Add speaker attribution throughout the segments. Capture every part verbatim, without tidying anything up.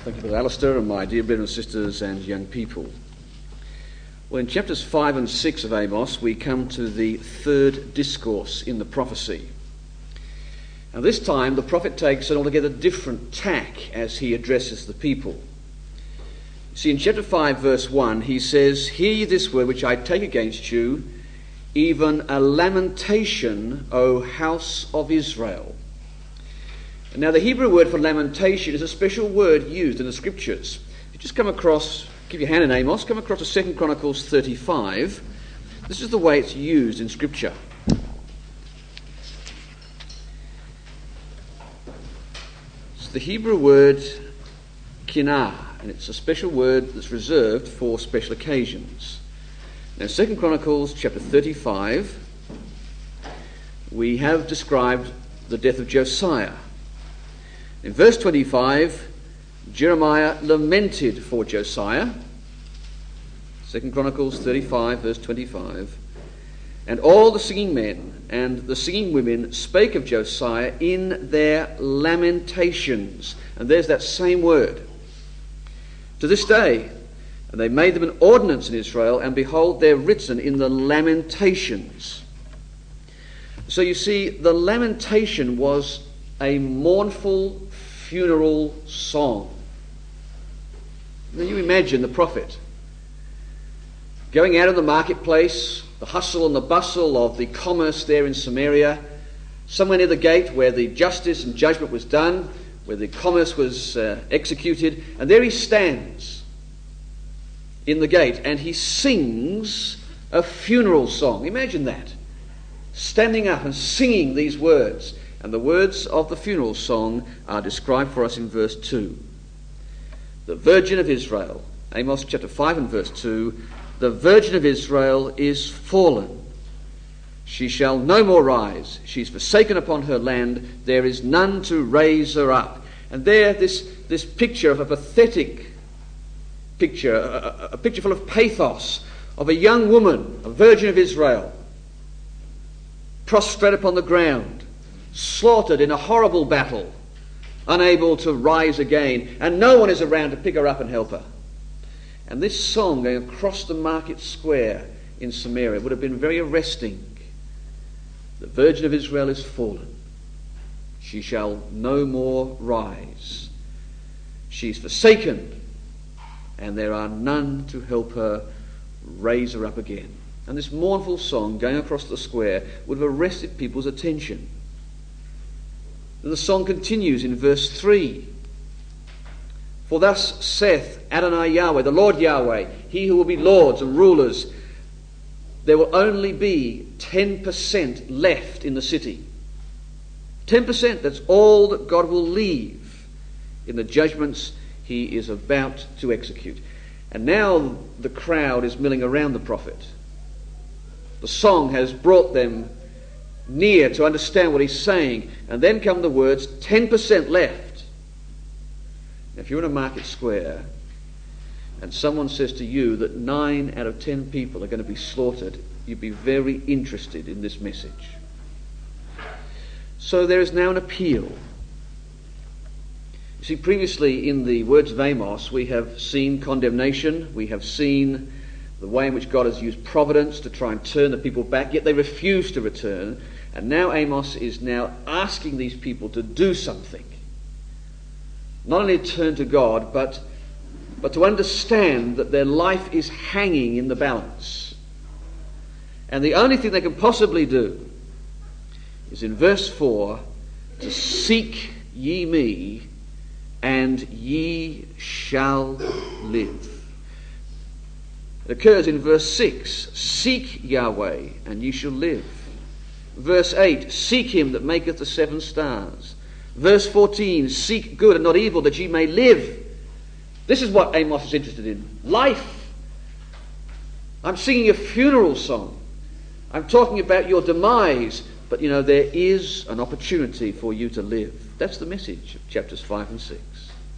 Speaker 1: Thank you, Brother Alistair, and my dear brothers and sisters and young people. Well, in chapters five and six of Amos, we come to the third discourse in the prophecy. Now, this time, the prophet takes an altogether different tack as he addresses the people. See, in chapter five, verse one, he says, "Hear ye this word which I take against you, even a lamentation, O house of Israel." Now, the Hebrew word for lamentation is a special word used in the Scriptures. You just come across, give your hand in Amos, come across to Second Chronicles thirty-five. This is the way it's used in Scripture. It's the Hebrew word kinah, and it's a special word that's reserved for special occasions. Now, Second Chronicles chapter thirty-five, we have described the death of Josiah. In verse twenty-five, Jeremiah lamented for Josiah. Second Chronicles thirty-five, verse twenty-five. "And all the singing men and the singing women spake of Josiah in their lamentations." And there's that same word. "To this day, and they made them an ordinance in Israel, and behold, they're written in the lamentations." So you see, the lamentation was a mournful funeral song. Now you imagine the prophet going out of the marketplace, the hustle and the bustle of the commerce there in Samaria, somewhere near the gate where the justice and judgment was done, where the commerce was uh, executed, and there he stands in the gate and he sings a funeral song. Imagine that, standing up and singing these words. And the words of the funeral song are described for us in verse two. "The Virgin of Israel," Amos chapter five and verse two, "the Virgin of Israel is fallen. She shall no more rise. She is forsaken upon her land. There is none to raise her up." And there, this, this picture of a pathetic picture, a, a picture full of pathos, of a young woman, a Virgin of Israel, prostrate upon the ground, slaughtered in a horrible battle, unable to rise again, and no one is around to pick her up and help her. And this song going across the market square in Samaria would have been very arresting. "The Virgin of Israel is fallen. She shall no more rise. She is forsaken, and there are none to help her raise her up again." And this mournful song going across the square would have arrested people's attention. And the song continues in verse three. "For thus saith Adonai Yahweh," the Lord Yahweh, "he who will be lords and rulers, there will only be ten percent left in the city." ten percent, that's all that God will leave in the judgments he is about to execute. And now the crowd is milling around the prophet. The song has brought them near to understand what he's saying. And then come the words, ten percent left. Now, if you're in a market square and someone says to you that nine out of ten people are going to be slaughtered, you'd be very interested in this message. So there is now an appeal. You see, previously in the words of Amos, we have seen condemnation, we have seen the way in which God has used providence to try and turn the people back, yet they refuse to return. And now Amos is now asking these people to do something. Not only to turn to God, but, but to understand that their life is hanging in the balance. And the only thing they can possibly do is in verse four, to seek ye me, and ye shall live. It occurs in verse six, "Seek Yahweh, and ye shall live." Verse eight, "Seek him that maketh the seven stars." Verse fourteen, "Seek good and not evil, that ye may live." This is what Amos is interested in. Life. I'm singing a funeral song. I'm talking about your demise, but you know, there is an opportunity for you to live. That's the message of chapters five and six.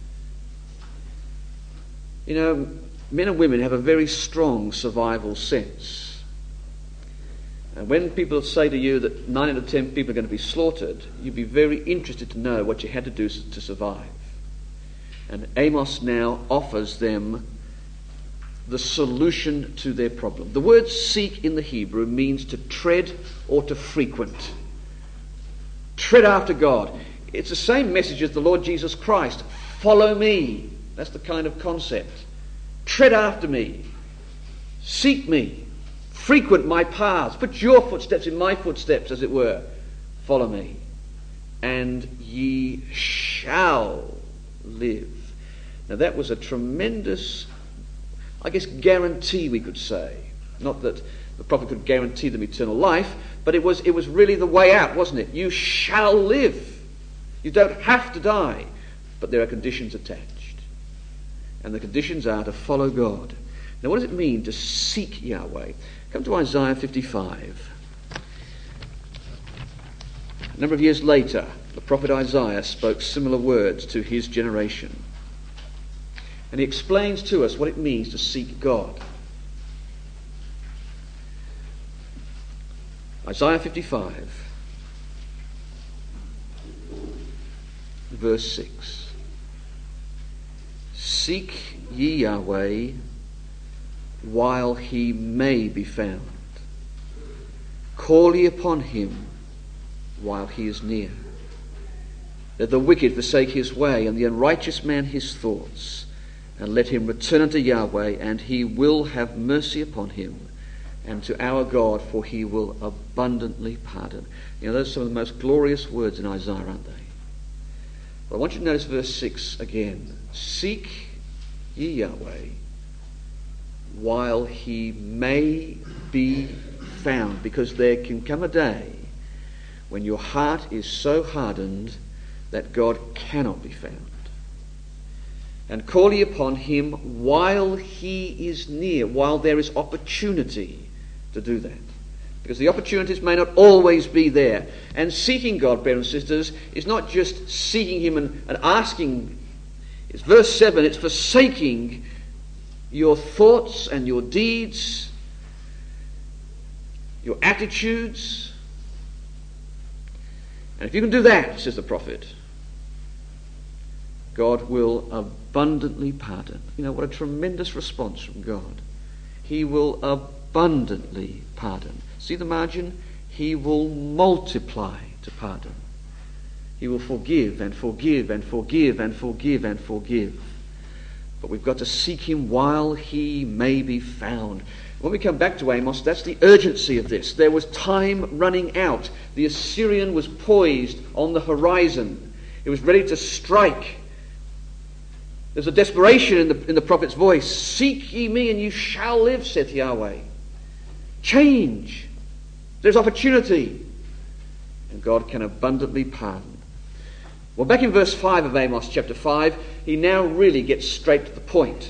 Speaker 1: You know, men and women have a very strong survival sense. And when people say to you that nine out of ten people are going to be slaughtered, you'd be very interested to know what you had to do to survive. And Amos now offers them the solution to their problem. The word seek in the Hebrew means to tread or to frequent. Tread after God. It's the same message as the Lord Jesus Christ. Follow me. That's the kind of concept. Tread after me. Seek me. Frequent my paths. Put your footsteps in my footsteps, as it were. Follow me. And ye shall live. Now that was a tremendous, I guess, guarantee, we could say. Not that the prophet could guarantee them eternal life, but it was it was really the way out, wasn't it? You shall live. You don't have to die, but there are conditions attached. And the conditions are to follow God. Now what does it mean to seek Yahweh? Come to Isaiah fifty-five. A number of years later, the prophet Isaiah spoke similar words to his generation. And he explains to us what it means to seek God. Isaiah fifty-five, verse six. Seek ye Yahweh while he may be found. Call ye upon him while he is near. Let the wicked forsake his way, and the unrighteous man his thoughts. And let him return unto Yahweh, and he will have mercy upon him, and to our God, for he will abundantly pardon. You know, those are some of the most glorious words in Isaiah, aren't they? But I want you to notice verse six again. Seek ye Yahweh while he may be found, because there can come a day when your heart is so hardened that God cannot be found. And call ye upon him while he is near, while there is opportunity to do that. Because the opportunities may not always be there. And seeking God, brothers and sisters, is not just seeking him and, and asking. It's verse seven, it's forsaking your thoughts and your deeds, your attitudes. And if you can do that, says the prophet, God will abundantly pardon. You know, what a tremendous response from God. He will abundantly pardon. See the margin? He will multiply to pardon. He will forgive and forgive and forgive and forgive and forgive. But we've got to seek him while he may be found. When we come back to Amos, that's the urgency of this. There was time running out. The Assyrian was poised on the horizon. It was ready to strike. There's a desperation in the, in the prophet's voice. Seek ye me and you shall live, saith Yahweh. Change. There's opportunity. And God can abundantly pardon. Well, back in verse five of Amos chapter five, he now really gets straight to the point.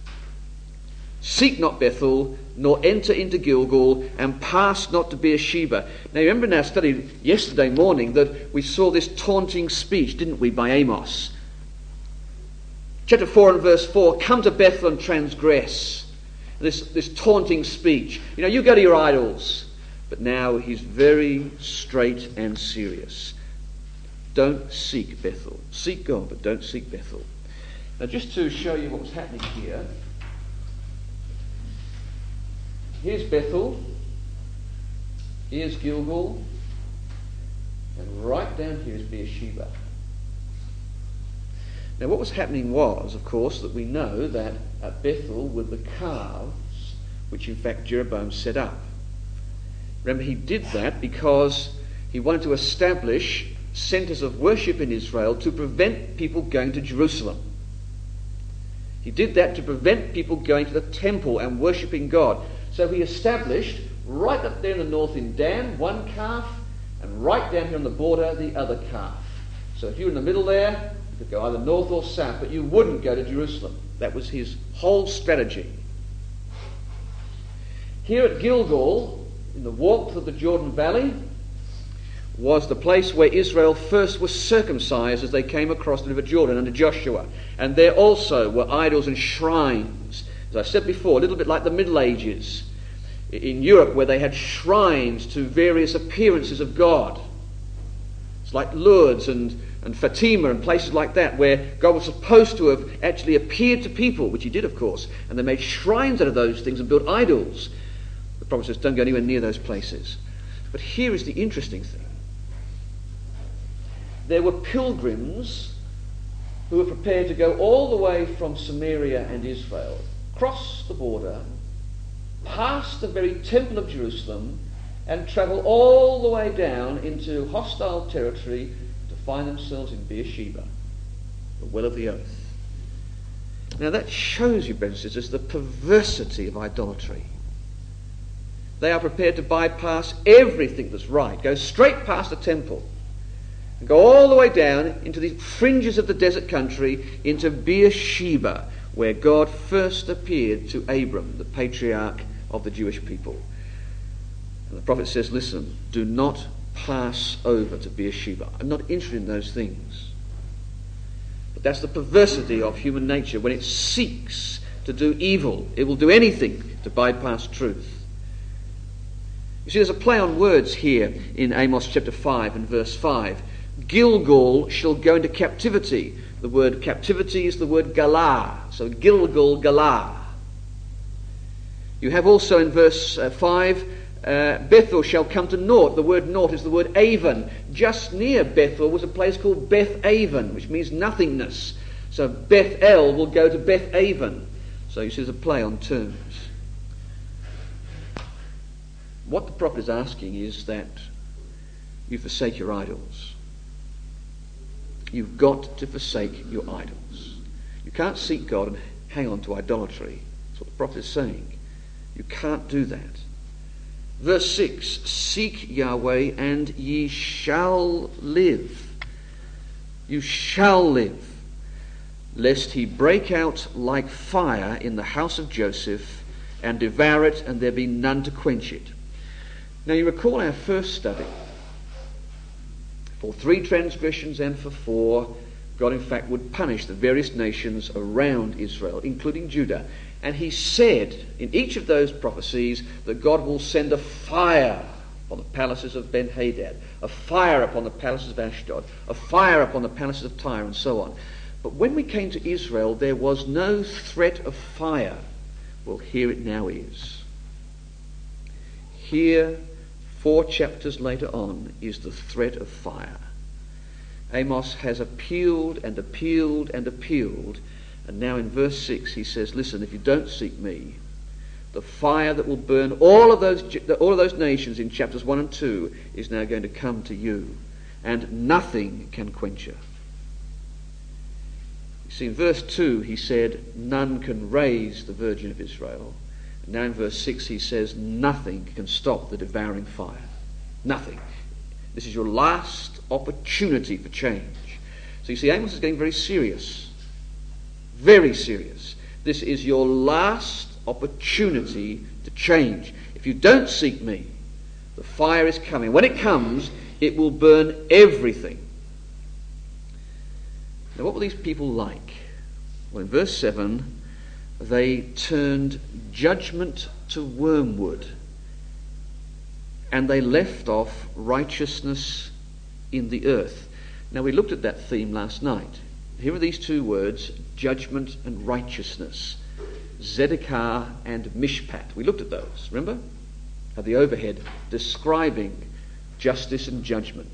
Speaker 1: Seek not Bethel, nor enter into Gilgal, and pass not to Beersheba. Now, you remember in our study yesterday morning that we saw this taunting speech, didn't we, by Amos? Chapter four and verse four, come to Bethel and transgress. This, this taunting speech. You know, you go to your idols. But now he's very straight and serious. Don't seek Bethel. Seek God, but don't seek Bethel. Now, just to show you what was happening here. Here's Bethel. Here's Gilgal. And right down here is Beersheba. Now, what was happening was, of course, that we know that at Bethel were the calves, which in fact Jeroboam set up. Remember, he did that because he wanted to establish centres of worship in Israel to prevent people going to Jerusalem. He did that to prevent people going to the temple and worshipping God. So he established right up there in the north in Dan, one calf, and right down here on the border, the other calf. So if you were in the middle there, you could go either north or south, but you wouldn't go to Jerusalem. That was his whole strategy. Here at Gilgal, in the warmth of the Jordan Valley, was the place where Israel first was circumcised as they came across the river Jordan under Joshua. And there also were idols and shrines. As I said before, a little bit like the Middle Ages in Europe, where they had shrines to various appearances of God. It's like Lourdes and and Fatima and places like that, where God was supposed to have actually appeared to people, which he did, of course, and they made shrines out of those things and built idols. The prophet says, don't go anywhere near those places. But here is the interesting thing. There were pilgrims who were prepared to go all the way from Samaria and Israel, cross the border, past the very temple of Jerusalem, and travel all the way down into hostile territory to find themselves in Beersheba, the well of the oath. Now that shows you, brothers and sisters, the perversity of idolatry. They are prepared to bypass everything that's right, go straight past the temple, and go all the way down into the fringes of the desert country, into Beersheba, where God first appeared to Abram, the patriarch of the Jewish people. And the prophet says, listen, do not pass over to Beersheba. I'm not interested in those things. But that's the perversity of human nature. When it seeks to do evil, it will do anything to bypass truth. You see, there's a play on words here in Amos chapter five and verse five. Gilgal shall go into captivity. The word captivity is the word galah. So Gilgal, galah. You have also in verse uh, five, uh, Bethel shall come to naught. The word naught is the word Avon. Just near Bethel was a place called Beth Avon, which means nothingness. So Bethel will go to Beth Avon. So you see there's a play on terms. What the prophet is asking is that you forsake your idols. You've got to forsake your idols. You can't seek God and hang on to idolatry. That's what the prophet is saying. You can't do that. Verse six, seek Yahweh and ye shall live. You shall live, lest he break out like fire in the house of Joseph and devour it, and there be none to quench it. Now you recall our first study. For three transgressions and for four, God in fact would punish the various nations around Israel, including Judah. And he said in each of those prophecies that God will send a fire upon the palaces of Ben-Hadad, a fire upon the palaces of Ashdod, a fire upon the palaces of Tyre, and so on. But when we came to Israel, there was no threat of fire. Well, here it now is. Here, four chapters later on, is the threat of fire. Amos has appealed and appealed and appealed, and now in verse six he says, listen, if you don't seek me, the fire that will burn all of those all of those nations in chapters one and two is now going to come to you, and nothing can quench it. You see, in verse two he said, none can raise the Virgin of Israel. And now in verse six he says, nothing can stop the devouring fire. Nothing. This is your last opportunity for change. So you see, Amos is getting very serious. Very serious. This is your last opportunity to change. If you don't seek me, the fire is coming. When it comes, it will burn everything. Now, what were these people like? Well, in verse seven, they turned judgment to wormwood, and they left off righteousness in the earth. Now, we looked at that theme last night. Here are these two words, judgment and righteousness. Zedekiah and Mishpat. We looked at those, remember? At the overhead, describing justice and judgment.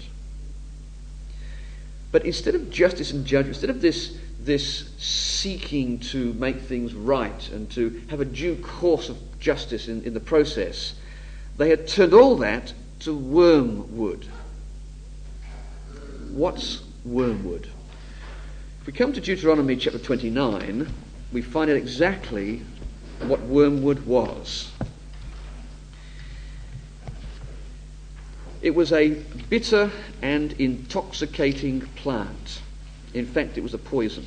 Speaker 1: But instead of justice and judgment, instead of this, this seeking to make things right and to have a due course of justice in, in the process, they had turned all that to wormwood. What's wormwood? If we come to Deuteronomy chapter twenty-nine, we find out exactly what wormwood was. It was a bitter and intoxicating plant. In fact, it was a poison.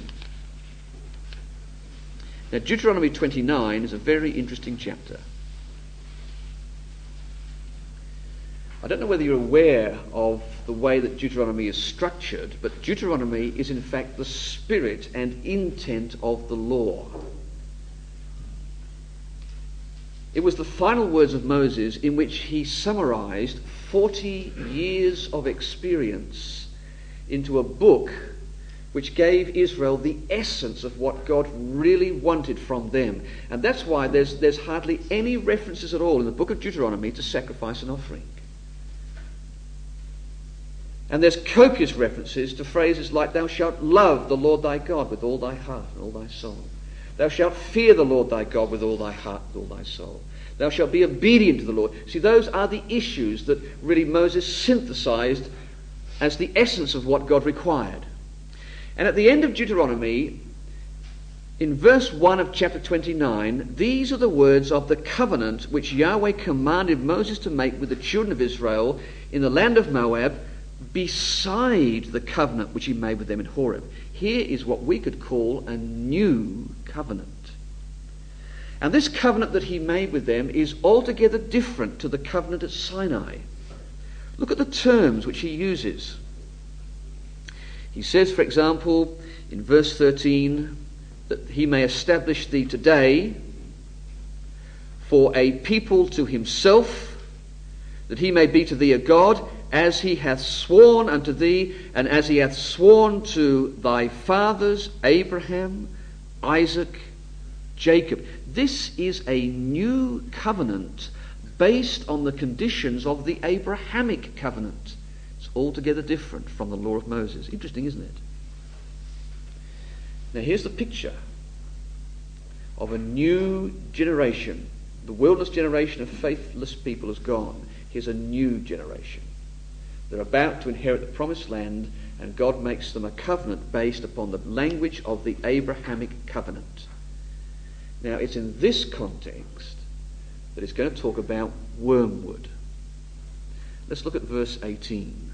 Speaker 1: Now, Deuteronomy twenty-nine is a very interesting chapter. I don't know whether you're aware of the way that Deuteronomy is structured, but Deuteronomy is in fact the spirit and intent of the law. It was the final words of Moses in which he summarized forty years of experience into a book which gave Israel the essence of what God really wanted from them. And that's why there's, there's hardly any references at all in the book of Deuteronomy to sacrifice and offering. And there's copious references to phrases like, thou shalt love the Lord thy God with all thy heart and all thy soul. Thou shalt fear the Lord thy God with all thy heart and all thy soul. Thou shalt be obedient to the Lord. See, those are the issues that really Moses synthesized as the essence of what God required. And at the end of Deuteronomy, in verse one of chapter twenty-nine, these are the words of the covenant which Yahweh commanded Moses to make with the children of Israel in the land of Moab, beside the covenant which he made with them in Horeb. Here is what we could call a new covenant. And this covenant that he made with them is altogether different to the covenant at Sinai. Look at the terms which he uses. He says, for example, in verse thirteen, that he may establish thee today for a people to himself, that he may be to thee a God, as he hath sworn unto thee, and as he hath sworn to thy fathers, Abraham, Isaac, Jacob. This is a new covenant based on the conditions of the Abrahamic covenant. It's altogether different from the law of Moses. Interesting, isn't it? Now here's the picture of a new generation. The wilderness generation of faithless people is gone. Here's a new generation. They're about to inherit the promised land, and God makes them a covenant based upon the language of the Abrahamic covenant. Now, it's in this context that it's going to talk about wormwood. Let's look at verse eighteen.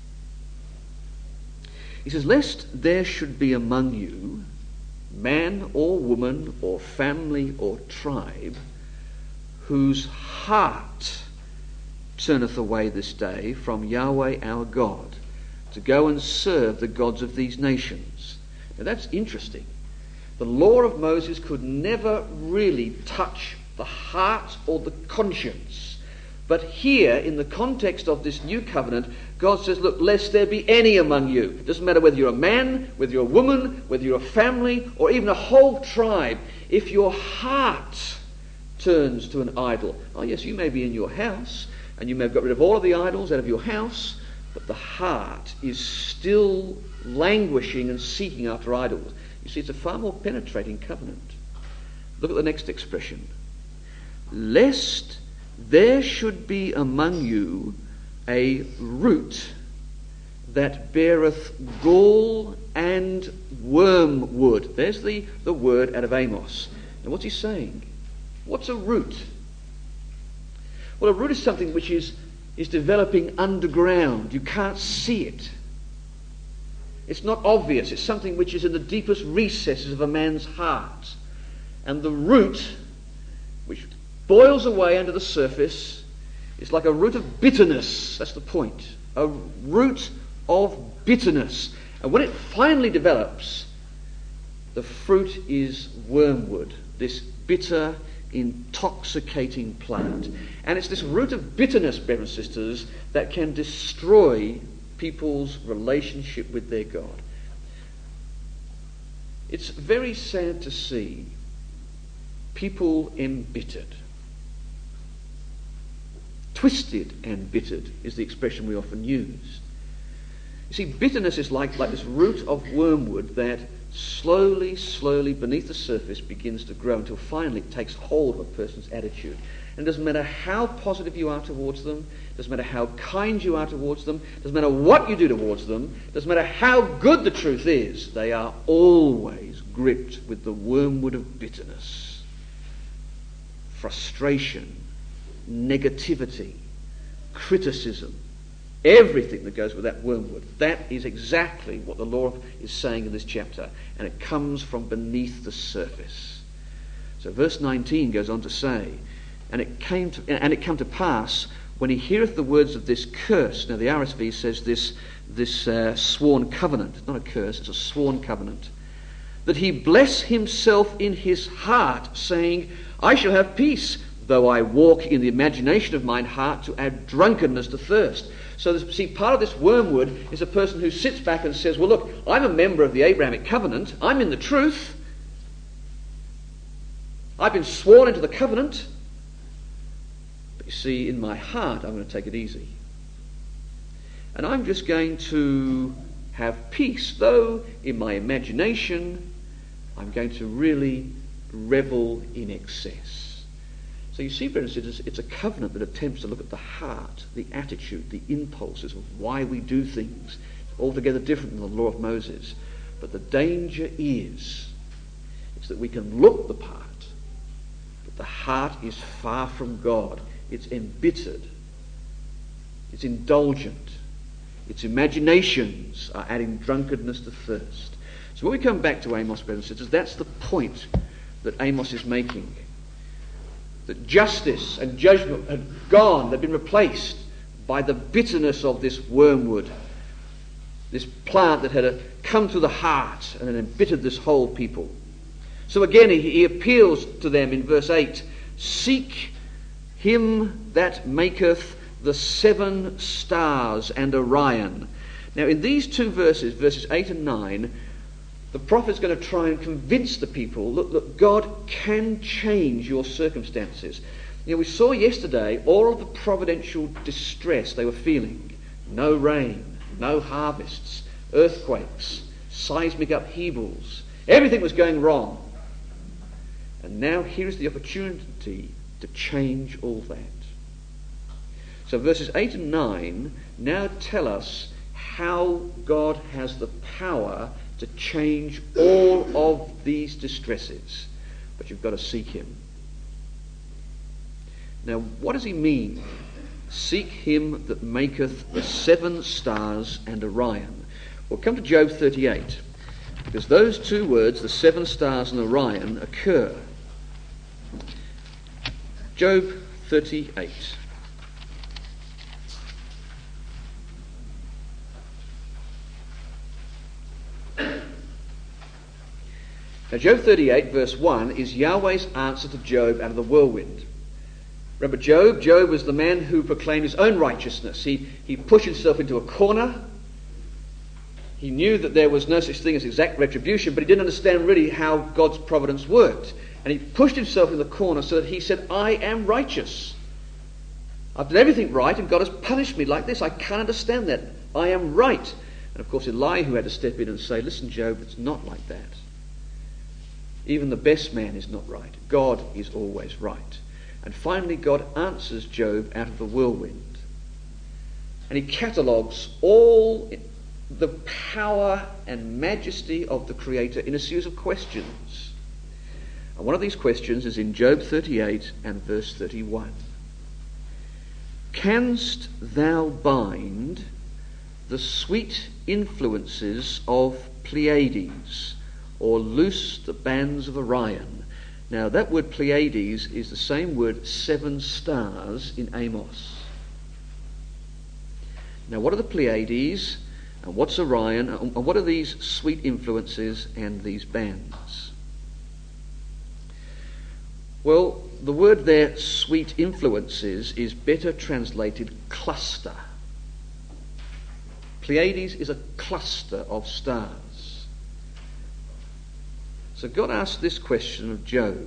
Speaker 1: He says, lest there should be among you man or woman or family or tribe whose heart turneth away this day from Yahweh our God to go and serve the gods of these nations. Now that's interesting. The law of Moses could never really touch the heart or the conscience. But here, in the context of this new covenant, God says, look, lest there be any among you. It doesn't matter whether you're a man, whether you're a woman, whether you're a family, or even a whole tribe. If your heart turns to an idol, oh yes, you may be in your house, and you may have got rid of all of the idols out of your house, but the heart is still languishing and seeking after idols. You see, it's a far more penetrating covenant. Look at the next expression. Lest there should be among you a root that beareth gall and wormwood. There's the, the word out of Amos. Now what's he saying? What's a root? Well, a root is something which is, is developing underground. You can't see it. It's not obvious. It's something which is in the deepest recesses of a man's heart. And the root, which boils away under the surface, is like a root of bitterness. That's the point. A root of bitterness. And when it finally develops, the fruit is wormwood, this bitter, intoxicating plant. And it's this root of bitterness, brothers and sisters, that can destroy people's relationship with their God. It's very sad to see people embittered. Twisted and bittered is the expression we often use. You see, bitterness is like, like this root of wormwood that slowly, slowly beneath the surface begins to grow until finally it takes hold of a person's attitude. And it doesn't matter how positive you are towards them, it doesn't matter how kind you are towards them, it doesn't matter what you do towards them, it doesn't matter how good the truth is, they are always gripped with the wormwood of bitterness, frustration, negativity, criticism, everything that goes with that wormwood. That is exactly what the Lord is saying in this chapter, and it comes from beneath the surface. So verse nineteen goes on to say, and it came to and it came to pass when he heareth the words of this curse. Now the R S V says this this uh, sworn covenant. It's not a curse, it's a sworn covenant. That he bless himself in his heart, saying, I shall have peace. though I walk in the imagination of mine heart to add drunkenness to thirst. So, this, see, part of this wormwood is a person who sits back and says, well, look, I'm a member of the Abrahamic covenant. I'm in the truth. I've been sworn into the covenant. But you see, in my heart, I'm going to take it easy. And I'm just going to have peace, though in my imagination, I'm going to really revel in excess. So you see, brothers and sisters, it's a covenant that attempts to look at the heart, the attitude, the impulses of why we do things. Altogether different than the law of Moses. But the danger is, is that we can look the part, but the heart is far from God. It's embittered. It's indulgent. Its imaginations are adding drunkenness to thirst. So when we come back to Amos, brothers and sisters, that's the point that Amos is making. That justice and judgment had gone, they'd been replaced by the bitterness of this wormwood, this plant that had come to the heart and had embittered this whole people. So again he, he appeals to them in verse eight, seek him that maketh the seven stars and Orion. Now in these two verses, verses eight and nine, the prophet's going to try and convince the people, look, look, God can change your circumstances. You know, we saw yesterday all of the providential distress they were feeling. No rain, no harvests, earthquakes, seismic upheavals. Everything was going wrong. And now here's the opportunity to change all that. So verses eight and nine now tell us how God has the power to change all of these distresses. But you've got to seek him. Now, what does he mean? Seek him that maketh the seven stars and Orion. Well, come to Job thirty-eight, because those two words, the seven stars and Orion, occur. Job thirty-eight. Now, Job thirty-eight, verse one, is Yahweh's answer to Job out of the whirlwind. Remember Job? Job was the man who proclaimed his own righteousness. He, he pushed himself into a corner. He knew that there was no such thing as exact retribution, but he didn't understand really how God's providence worked. And he pushed himself in the corner so that he said, I am righteous. I've done everything right, and God has punished me like this. I can't understand that. I am right. And of course, Elihu had to step in and say, listen, Job, it's not like that. Even the best man is not right. God is always right. And finally, God answers Job out of the whirlwind. And he catalogues all the power and majesty of the Creator in a series of questions. And one of these questions is in Job thirty-eight and verse thirty-one. Canst thou bind the sweet influences of Pleiades, or loose the bands of Orion? Now that word Pleiades is the same word seven stars in Amos. Now what are the Pleiades, and what's Orion, and what are these sweet influences and these bands? Well, the word there, sweet influences, is better translated cluster. Pleiades is a cluster of stars. So God asked this question of Job.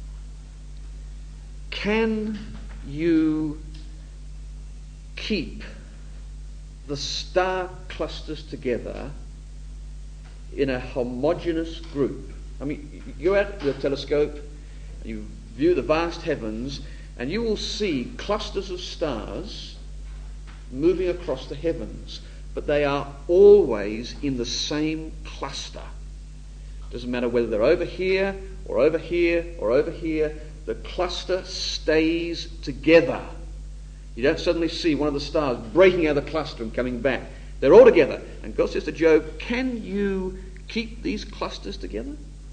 Speaker 1: Can you keep the star clusters together in a homogeneous group? I mean, you go out with a telescope, and you view the vast heavens, and you will see clusters of stars moving across the heavens, but they are always in the same cluster. Doesn't matter whether they're over here or over here or over here, the cluster stays together. You don't suddenly see one of the stars breaking out of the cluster and coming back. They're all together. And God says to Job, can you keep these clusters together?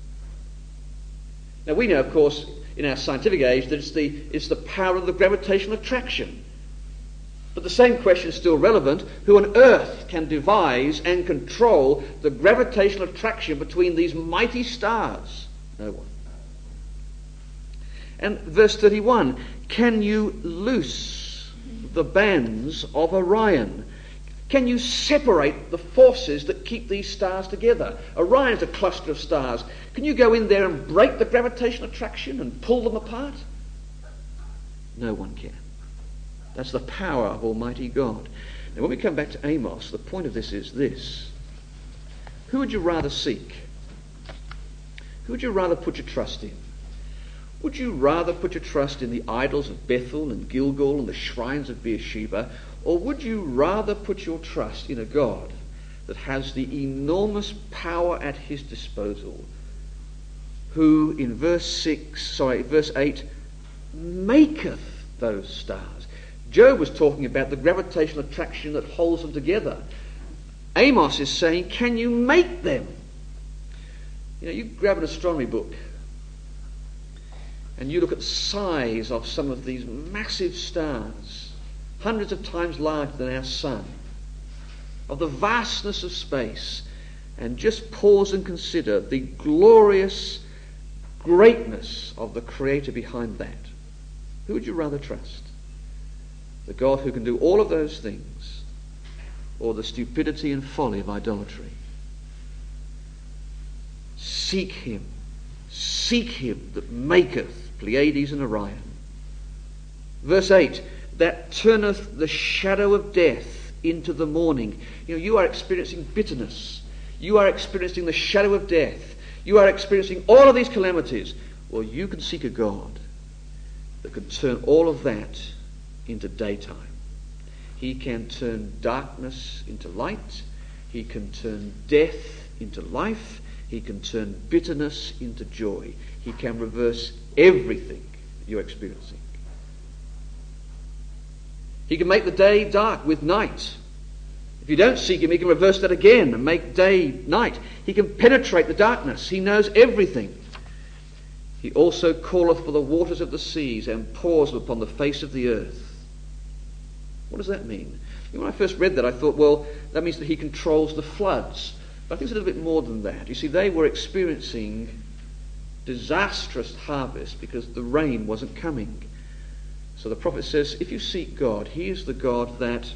Speaker 1: Now we know, of course, in our scientific age, that it's the, it's the power of the gravitational attraction. But the same question is still relevant. Who on earth can devise and control the gravitational attraction between these mighty stars? No one. And verse thirty-one, can you loose the bands of Orion? Can you separate the forces that keep these stars together? Orion's a cluster of stars. Can you go in there and break the gravitational attraction and pull them apart? No one can. That's the power of Almighty God. Now when we come back to Amos, the point of this is this. Who would you rather seek? Who would you rather put your trust in? Would you rather put your trust in the idols of Bethel and Gilgal and the shrines of Beersheba, or would you rather put your trust in a God that has the enormous power at his disposal, who in verse six, sorry, verse eight, maketh those stars? Job was talking about the gravitational attraction that holds them together. Amos is saying, can you make them? You know, you grab an astronomy book and you look at the size of some of these massive stars, hundreds of times larger than our sun, of the vastness of space, and just pause and consider the glorious greatness of the Creator behind that. Who would you rather trust? The God who can do all of those things, or the stupidity and folly of idolatry? Seek him. Seek him that maketh Pleiades and Orion. Verse eight, that turneth the shadow of death into the morning. You know, you are experiencing bitterness. You are experiencing the shadow of death. You are experiencing all of these calamities. Well, you can seek a God that can turn all of that into daytime. He can turn darkness into light. He can turn death into life. He can turn bitterness into joy. He can reverse everything you're experiencing. He can make the day dark with night. If you don't seek him, he can reverse that again and make day night. He can penetrate the darkness. He knows everything. He also calleth for the waters of the seas and pours them upon the face of the earth. What does that mean? When I first read that, I thought, well, that means that he controls the floods. But I think it's a little bit more than that. You see, they were experiencing disastrous harvest because the rain wasn't coming. So the prophet says, if you seek God, he is the God that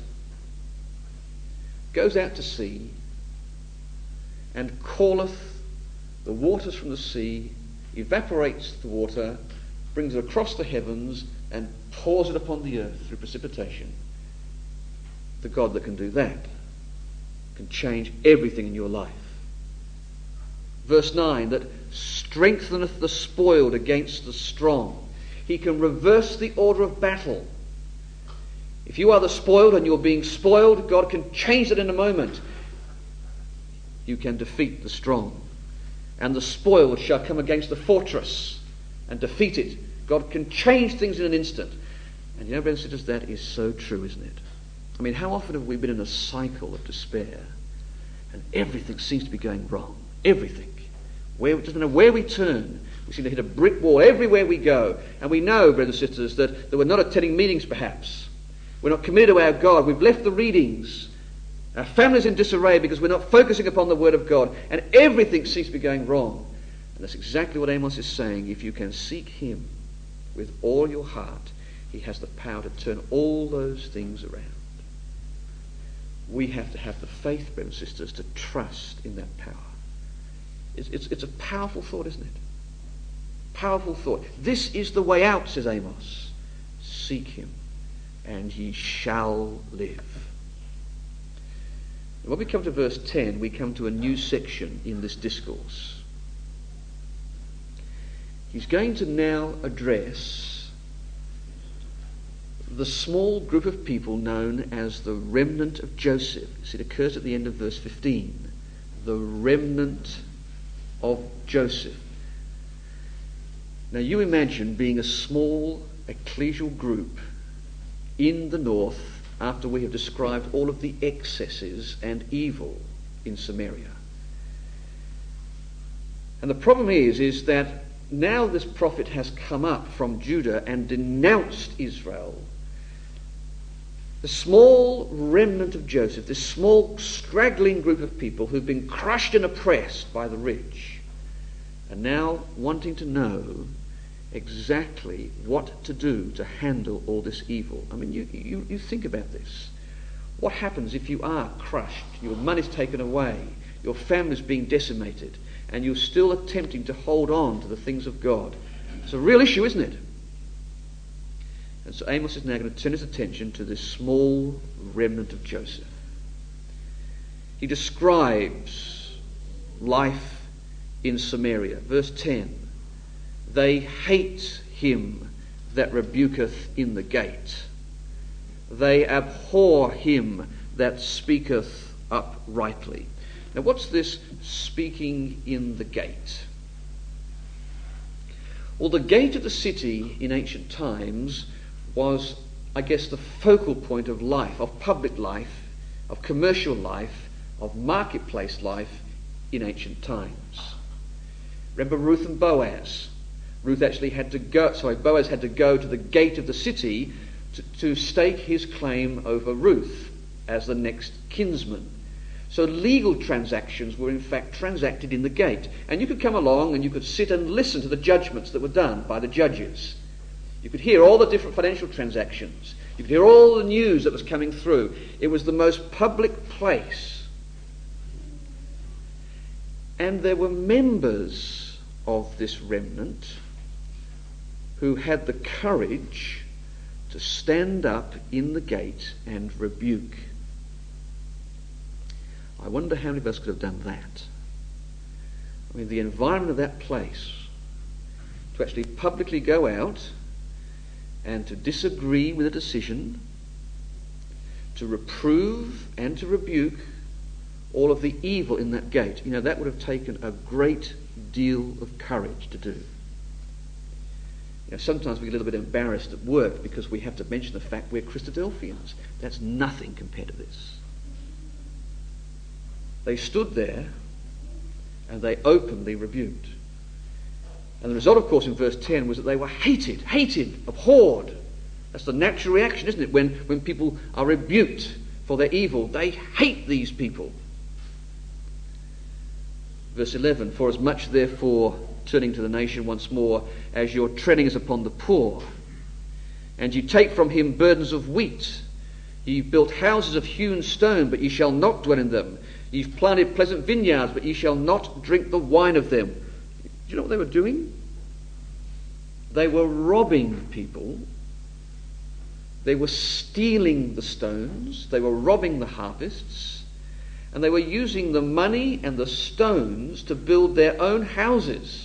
Speaker 1: goes out to sea and calleth the waters from the sea, evaporates the water, brings it across the heavens, and pours it upon the earth through precipitation. The God that can do that can change everything in your life. Verse nine, that strengtheneth the spoiled against the strong. He can reverse the order of battle. If you are the spoiled and you're being spoiled, God can change it in a moment. You can defeat the strong. And the spoiled shall come against the fortress and defeat it. God can change things in an instant. And you know, brothers and sisters, that is so true, isn't it? I mean, how often have we been in a cycle of despair and everything seems to be going wrong? Everything. Where, it doesn't matter where we turn, we seem to hit a brick wall everywhere we go. And we know, brothers and sisters, that, that we're not attending meetings perhaps. We're not committed to our God. We've left the readings. Our family's in disarray because we're not focusing upon the Word of God. And everything seems to be going wrong. And that's exactly what Amos is saying. If you can seek him with all your heart, he has the power to turn all those things around. We have to have the faith, brothers and sisters, to trust in that power. It's, it's, it's a powerful thought, isn't it? Powerful thought. This is the way out, says Amos. Seek him, and ye shall live. And when we come to verse ten, we come to a new section in this discourse. He's going to now address the small group of people known as the remnant of Joseph. See, it occurs at the end of verse fifteen. The remnant of Joseph. Now you imagine being a small ecclesial group in the north after we have described all of the excesses and evil in Samaria. And the problem is, is that now this prophet has come up from Judah and denounced Israel. The small remnant of Joseph, this small straggling group of people who've been crushed and oppressed by the rich, are now wanting to know exactly what to do to handle all this evil. I mean, you, you, you think about this. What happens if you are crushed, your money's taken away, your family's being decimated, and you're still attempting to hold on to the things of God? It's a real issue, isn't it? And so Amos is now going to turn his attention to this small remnant of Joseph. He describes life in Samaria. Verse ten. They hate him that rebuketh in the gate. They abhor him that speaketh uprightly. Now, what's this speaking in the gate? Well, the gate of the city in ancient times was, I guess, the focal point of life, of public life, of commercial life, of marketplace life in ancient times. Remember Ruth and Boaz? Ruth actually had to go, sorry, Boaz had to go to the gate of the city to, to stake his claim over Ruth as the next kinsman. So legal transactions were in fact transacted in the gate. And you could come along and you could sit and listen to the judgments that were done by the judges. You could hear all the different financial transactions. You could hear all the news that was coming through. It was the most public place. And there were members of this remnant who had the courage to stand up in the gate and rebuke. I wonder how many of us could have done that. I mean, the environment of that place, to actually publicly go out and to disagree with a decision, to reprove and to rebuke all of the evil in that gate. You know, that would have taken a great deal of courage to do. You know, sometimes we get a little bit embarrassed at work because we have to mention the fact we're Christadelphians. That's nothing compared to this. They stood there and they openly rebuked. And the result, of course, in verse ten was that they were hated, hated, abhorred. That's the natural reaction, isn't it? When, when people are rebuked for their evil, they hate these people. Verse eleven, for as much therefore, turning to the nation once more, as your treading is upon the poor, and you take from him burdens of wheat, you've built houses of hewn stone, but ye shall not dwell in them. You've planted pleasant vineyards, but ye shall not drink the wine of them. Do you know what they were doing? They were robbing people. They were stealing the stones. They were robbing the harvests. And they were using the money and the stones to build their own houses.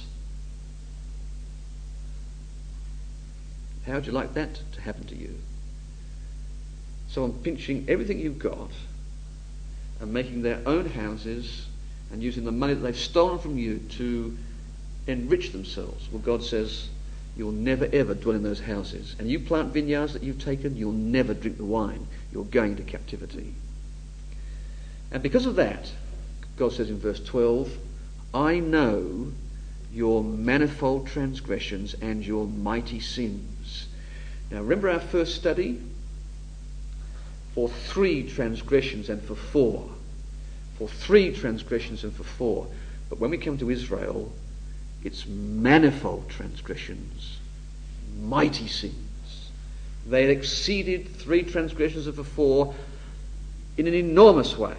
Speaker 1: How would you like that to happen to you? Someone pinching everything you've got and making their own houses and using the money that they've stolen from you to enrich themselves. Well, God says, you'll never ever dwell in those houses. And you plant vineyards that you've taken, you'll never drink the wine. You're going into captivity. And because of that, God says in verse twelve, I know your manifold transgressions and your mighty sins. Now remember our first study? For three transgressions and for four. For three transgressions and for four. But when we come to Israel, it's manifold transgressions, mighty sins. They had exceeded three transgressions and for four in an enormous way.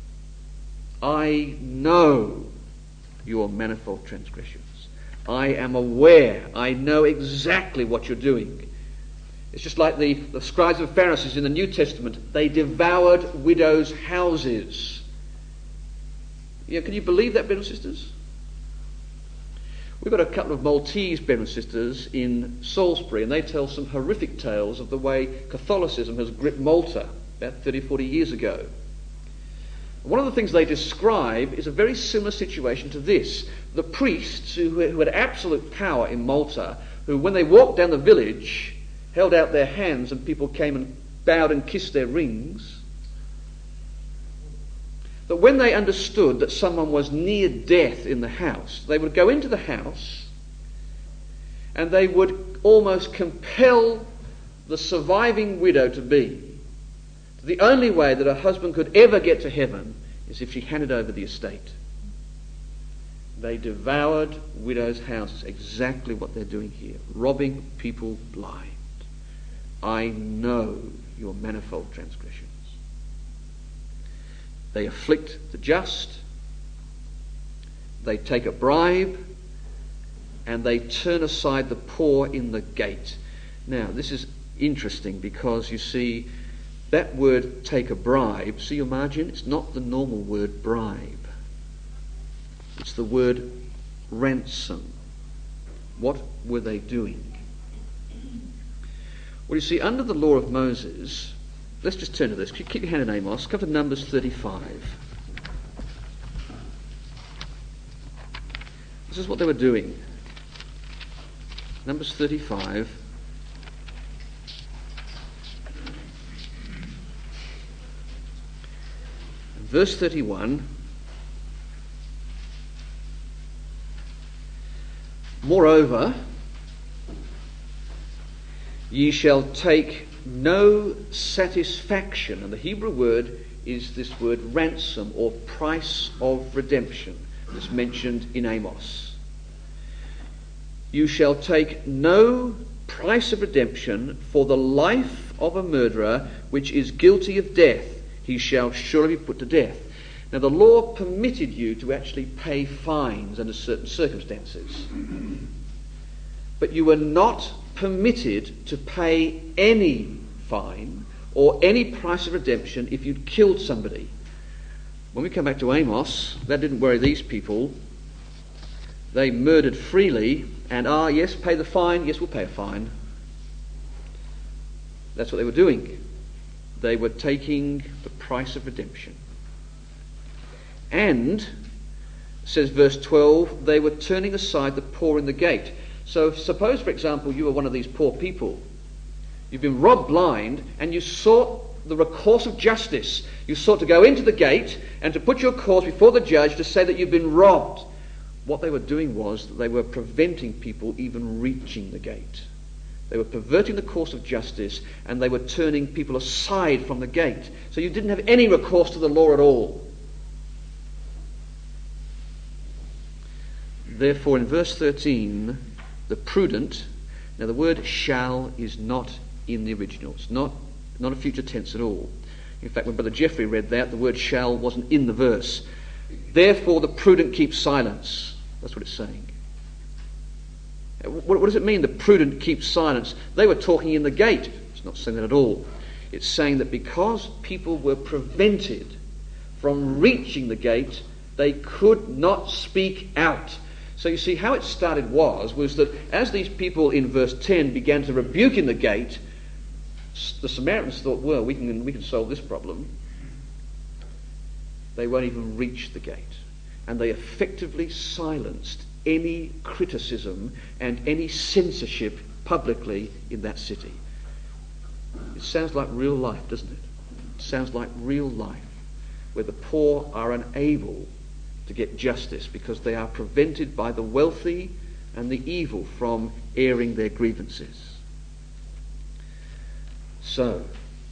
Speaker 1: I know your manifold transgressions. I am aware. I know exactly what you're doing. It's just like the, the scribes and Pharisees in the New Testament. They devoured widows' houses. You know, can you believe that, brothers and sisters? We've got a couple of Maltese brothers and sisters in Salisbury, and they tell some horrific tales of the way Catholicism has gripped Malta about thirty, forty years ago. One of the things they describe is a very similar situation to this. The priests who, who had absolute power in Malta, who when they walked down the village, held out their hands and people came and bowed and kissed their rings. That when they understood that someone was near death in the house, they would go into the house and they would almost compel the surviving widow to be. The only way that her husband could ever get to heaven is if she handed over the estate. They devoured widows' houses. Exactly what they're doing here. Robbing people blind. I know your manifold transgressions. They afflict the just. They take a bribe. And they turn aside the poor in the gate. Now, this is interesting because you see that word take a bribe. See your margin? It's not the normal word bribe. It's the word ransom. What were they doing? Well, you see, under the law of Moses, let's just turn to this. Keep your hand in Amos. Come to Numbers thirty-five. This is what they were doing. Numbers thirty-five. Verse thirty-one. Moreover, ye shall take no satisfaction, and the Hebrew word is this word ransom or price of redemption that's mentioned in Amos. You shall take no price of redemption for the life of a murderer which is guilty of death. He shall surely be put to death. Now, the law permitted you to actually pay fines under certain circumstances. But you were not permitted to pay any fine or any price of redemption if you'd killed somebody. When we come back to Amos, that didn't worry these people. They murdered freely, and ah, yes, pay the fine. Yes, we'll pay a fine. That's what they were doing. They were taking the price of redemption. And, says verse twelve, they were turning aside the poor in the gate. So suppose, for example, you were one of these poor people. You've been robbed blind, and you sought the recourse of justice. You sought to go into the gate and to put your cause before the judge to say that you've been robbed. What they were doing was that they were preventing people even reaching the gate. They were perverting the course of justice, and they were turning people aside from the gate. So you didn't have any recourse to the law at all. Therefore, in verse thirteen, the prudent, now the word shall is not in the original. It's not, not a future tense at all. In fact, when Brother Jeffrey read that, the word shall wasn't in the verse. Therefore, the prudent keeps silence. That's what it's saying. What, what does it mean, the prudent keeps silence? They were talking in the gate. It's not saying that at all. It's saying that because people were prevented from reaching the gate, they could not speak out. So you see, how it started was, was that as these people in verse ten began to rebuke in the gate, the Samaritans thought, well, we can, we can solve this problem. They won't even reach the gate. And they effectively silenced any criticism and any censorship publicly in that city. It sounds like real life, doesn't it? It sounds like real life, where the poor are unable to get justice because they are prevented by the wealthy and the evil from airing their grievances. So,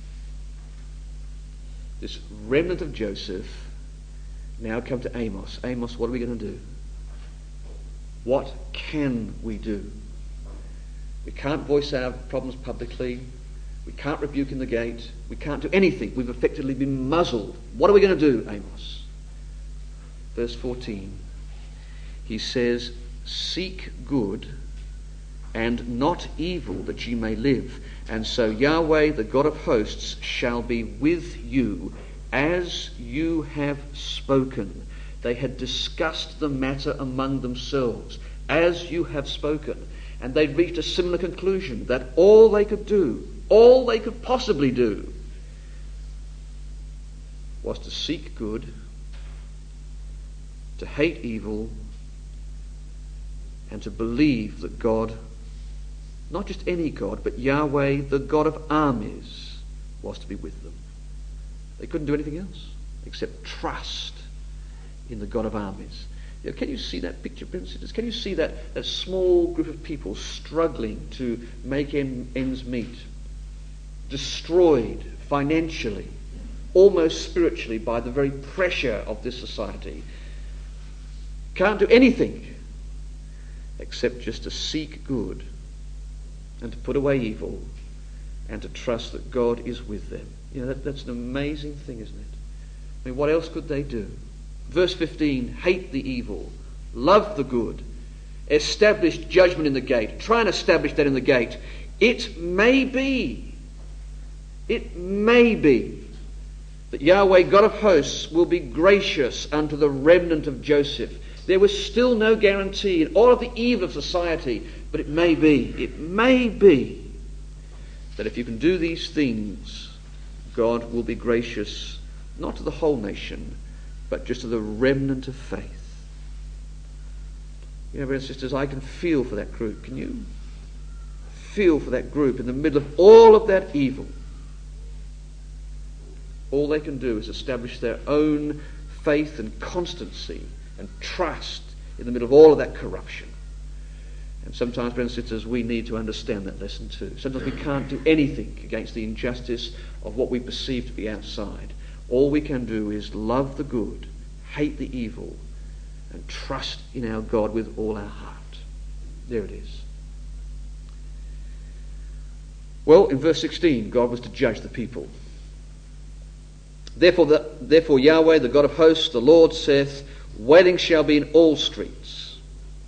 Speaker 1: this remnant of Joseph now come to Amos. Amos, what are we going to do? What can we do? We can't voice our problems publicly. We can't rebuke in the gate. We can't do anything. We've effectively been muzzled. What are we going to do, Amos? Verse fourteen, he says, seek good and not evil, that ye may live. And so Yahweh, the God of hosts, shall be with you as you have spoken. They had discussed the matter among themselves, as you have spoken. And they'd reached a similar conclusion, that all they could do, all they could possibly do, was to seek good, to hate evil, and to believe that God, not just any God, but Yahweh, the God of armies, was to be with them. They couldn't do anything else except trust in the God of armies. You know, can you see that picture, Princess? Can you see that, that small group of people struggling to make en- ends meet, destroyed financially, almost spiritually by the very pressure of this society? can't do anything except just to seek good and to put away evil and to trust that God is with them. You know, that, that's an amazing thing, isn't it? I mean, what else could they do? Verse fifteen, hate the evil, love the good, establish judgment in the gate. Try and establish that in the gate. It may be, it may be that Yahweh, God of hosts, will be gracious unto the remnant of Joseph. There was still no guarantee in all of the evil of society, but it may be, it may be that if you can do these things, God will be gracious not to the whole nation, but just to the remnant of faith. You know, brothers and sisters, I can feel for that group. Can you? Feel for that group in the middle of all of that evil. All they can do is establish their own faith and constancy and trust in the middle of all of that corruption. And sometimes, brothers and sisters, we need to understand that lesson too. Sometimes we can't do anything against the injustice of what we perceive to be outside. All we can do is love the good, hate the evil, and trust in our God with all our heart. There it is. Well, in verse sixteen, God was to judge the people. Therefore, the, therefore Yahweh, the God of hosts, the Lord saith, wailing shall be in all streets.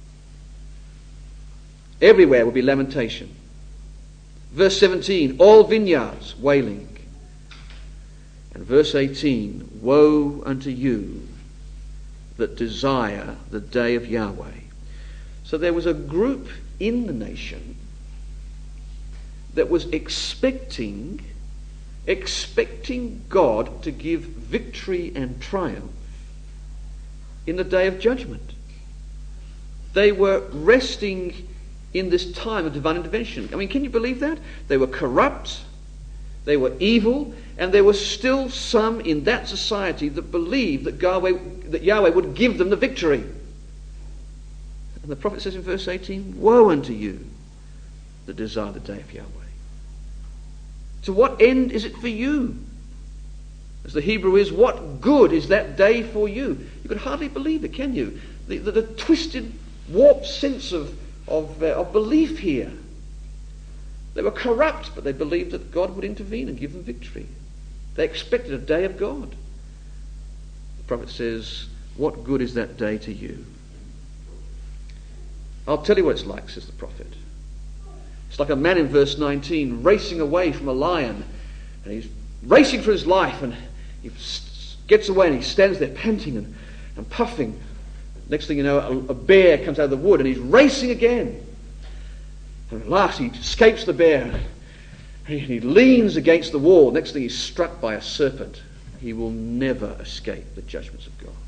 Speaker 1: Everywhere will be lamentation. Verse seventeen, all vineyards wailing. And verse eighteen, woe unto you that desire the day of Yahweh. So there was a group in the nation that was expecting, expecting God to give victory and triumph in the day of judgment. They were resting in this time of divine intervention. I mean, can you believe that? They were corrupt, they were evil, and there were still some in that society that believed that Yahweh, that Yahweh would give them the victory. And the prophet says in verse eighteen, woe unto you that desire the day of Yahweh. To what end is it for you? As the Hebrew is, what good is that day for you? You can hardly believe it, can you? The, the, the twisted, warped sense of, of, uh, of belief here. They were corrupt, but they believed that God would intervene and give them victory. They expected a day of God. The prophet says, what good is that day to you? I'll tell you what it's like, says the prophet. It's like a man in verse nineteen racing away from a lion, and he's racing for his life, and he gets away and he stands there panting and, and puffing. Next thing you know, a, a bear comes out of the wood and he's racing again. And at last he escapes the bear. And he leans against the wall. Next thing he's struck by a serpent. He will never escape the judgments of God.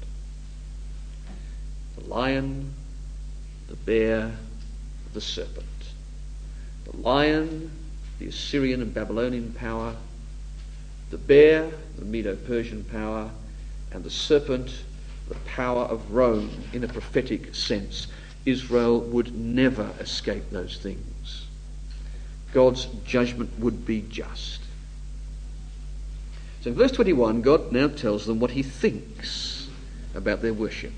Speaker 1: The lion, the bear, the serpent. The lion, the Assyrian and Babylonian power. The bear, the Medo-Persian power. And the serpent, the power of Rome in a prophetic sense. Israel would never escape those things. God's judgment would be just. So in verse twenty-one, God now tells them what he thinks about their worship.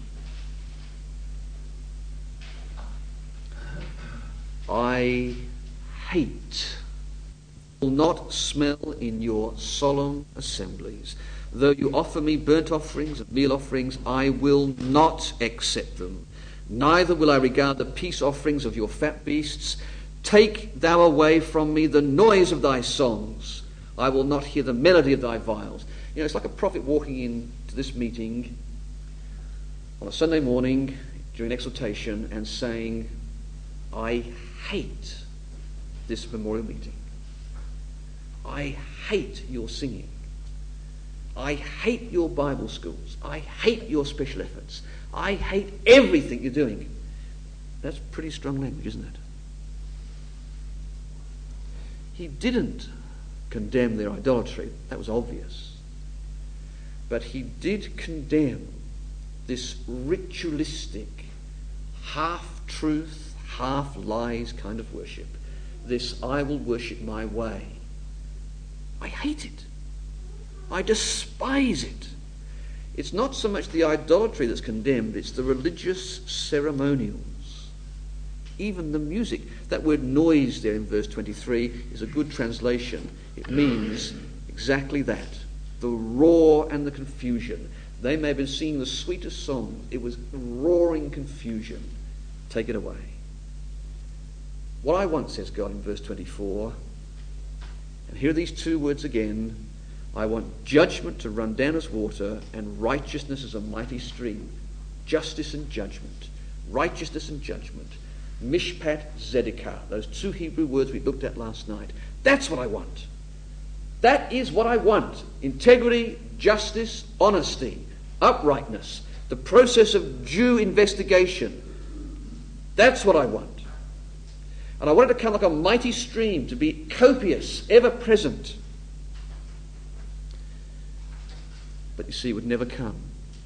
Speaker 1: I hate, will not smell in your solemn assemblies. Though you offer me burnt offerings and meal offerings, I will not accept them. Neither will I regard the peace offerings of your fat beasts. Take thou away from me the noise of thy songs. I will not hear the melody of thy viols. You know, it's like a prophet walking into this meeting on a Sunday morning during exhortation and saying, I hate this memorial meeting. I hate your singing. I hate your Bible schools. I hate your special efforts. I hate everything you're doing. That's pretty strong language, isn't it? He didn't condemn their idolatry. That was obvious. But he did condemn this ritualistic, half-truth, half-lies kind of worship. This, I will worship my way. I hate it. I despise it. It's not so much the idolatry that's condemned, it's the religious ceremonials. Even the music. That word noise there in verse twenty-three is a good translation. It means exactly that. The roar and the confusion. They may have been singing the sweetest song. It was roaring confusion. Take it away. What I want, says God in verse twenty-four, and here are these two words again, I want judgment to run down as water and righteousness as a mighty stream. Justice and judgment. Righteousness and judgment. Mishpat Zedekah. Those two Hebrew words we looked at last night. That's what I want. That is what I want. Integrity, justice, honesty, uprightness. The process of due investigation. That's what I want. And I want it to come like a mighty stream, to be copious, ever present. But you see, it would never come.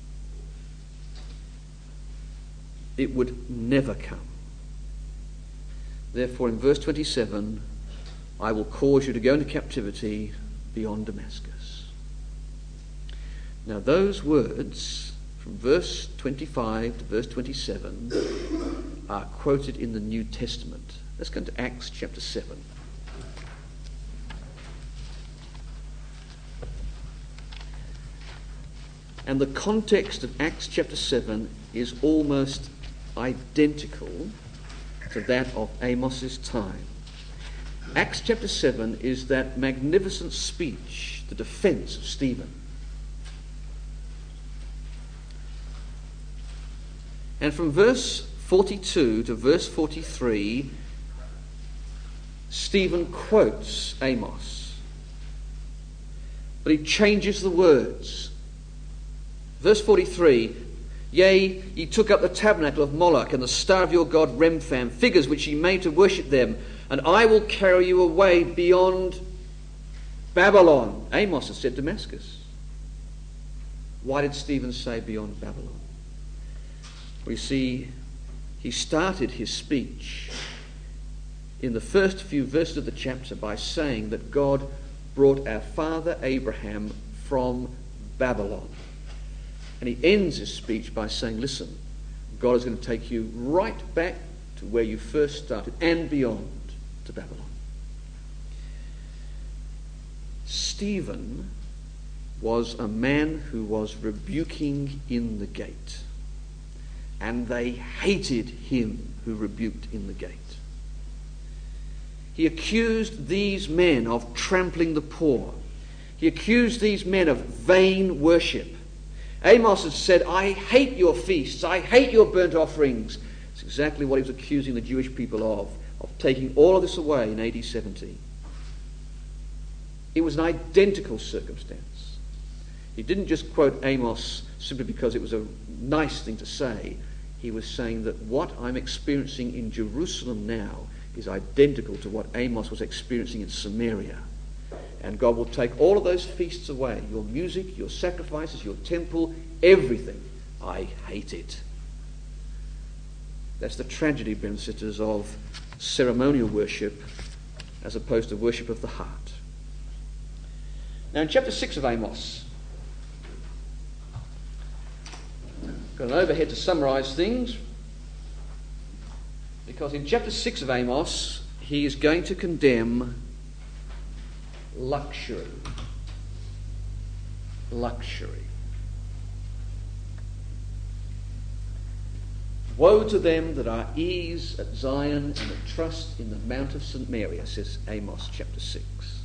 Speaker 1: It would never come. Therefore, in verse twenty-seven, I will cause you to go into captivity beyond Damascus. Now, those words from verse twenty-five to verse twenty-seven are quoted in the New Testament. Let's go to Acts chapter seven. And the context of Acts chapter seven is almost identical to that of Amos's time. Acts chapter seven is that magnificent speech, the defense of Stephen. And from verse forty-two to verse forty-three, Stephen quotes Amos. But he changes the words. Verse forty-three, yea, ye took up the tabernacle of Moloch and the star of your god Remphan, figures which ye made to worship them, and I will carry you away beyond Babylon. Amos has said Damascus. Why did Stephen say beyond Babylon? We see he started his speech in the first few verses of the chapter by saying that God brought our father Abraham from Babylon. And he ends his speech by saying, listen, God is going to take you right back to where you first started and beyond to Babylon. Stephen was a man who was rebuking in the gate. And they hated him who rebuked in the gate. He accused these men of trampling the poor. He accused these men of vain worship. Amos had said, I hate your feasts, I hate your burnt offerings. It's exactly what he was accusing the Jewish people of, of taking all of this away in A D seventy. It was an identical circumstance. He didn't just quote Amos simply because it was a nice thing to say. He was saying that what I'm experiencing in Jerusalem now is identical to what Amos was experiencing in Samaria. And God will take all of those feasts away. Your music, your sacrifices, your temple, everything. I hate it. That's the tragedy, brothers and sisters, of ceremonial worship as opposed to worship of the heart. Now in chapter six of Amos, got an overhead to summarise things, because in chapter six of Amos he is going to condemn luxury. Luxury. Woe to them that are ease at Zion and that trust in the Mount of Saint Mary, says Amos chapter six.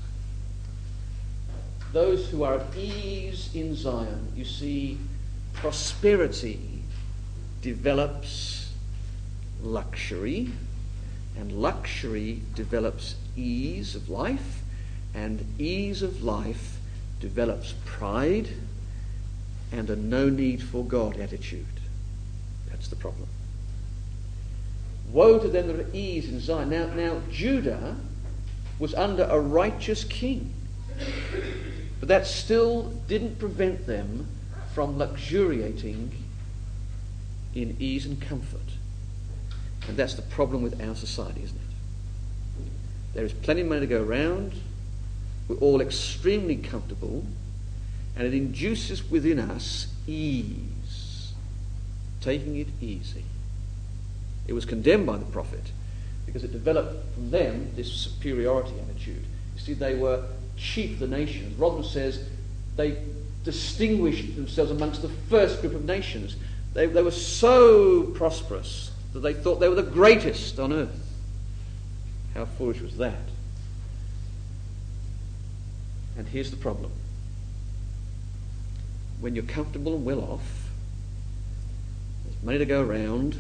Speaker 1: Those who are at ease in Zion, you see, prosperity develops luxury, and luxury develops ease of life, and ease of life develops pride and a no need for God attitude. That's the problem. Woe to them that are ease in Zion. Now, now Judah was under a righteous king, but that still didn't prevent them from luxuriating in ease and comfort. And that's the problem with our society, isn't it? There is plenty of money to go around. We're all extremely comfortable, And it induces within us ease, taking it easy. It was condemned by the prophet because it developed from them this superiority attitude. You see, they were chief of the nations. Rodman says they distinguished themselves amongst the first group of nations. They, they were so prosperous that they thought they were the greatest on earth. How foolish was that? And here's the problem. When you're comfortable and well off, there's money to go around,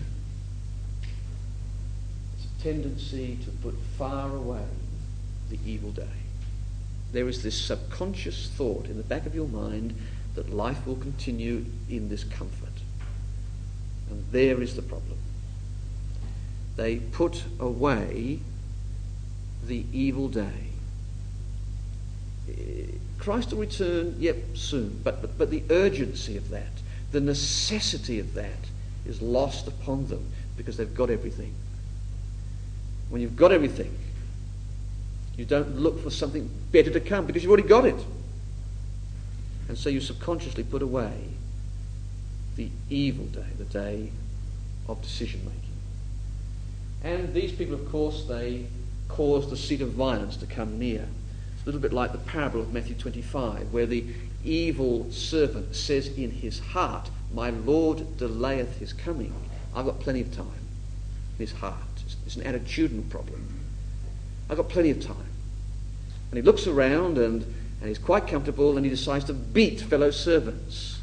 Speaker 1: there's a tendency to put far away the evil day. There is this subconscious thought in the back of your mind that life will continue in this comfort. And there is the problem. They put away the evil day. Christ will return, yep, soon, but, but, but the urgency of that, the necessity of that is lost upon them because they've got everything. When you've got everything, you don't look for something better to come because you've already got it. And so you subconsciously put away the evil day, the day of decision making. And these people, of course, they cause the seat of violence to come near. It's a little bit like the parable of Matthew twenty-five, where the evil servant says in his heart, "My Lord delayeth his coming." I've got plenty of time. In his heart. It's an attitudinal problem. I've got plenty of time. And he looks around and, and he's quite comfortable and he decides to beat fellow servants.